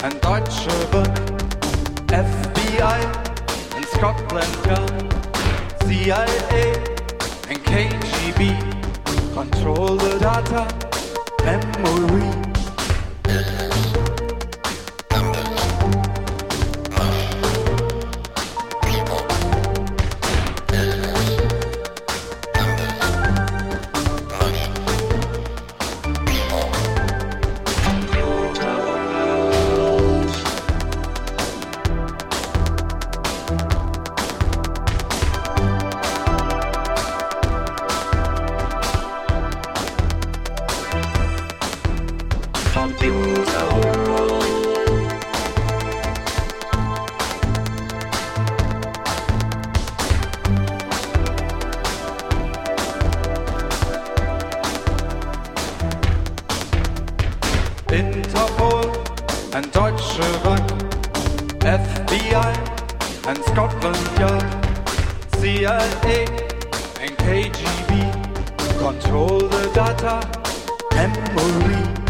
and Deutsche Bank, FBI and Scotland Yard, CIA and KGB control the data memory. Interpol and Deutsche Bank, FBI and Scotland Yard, CIA and KGB control the data memory.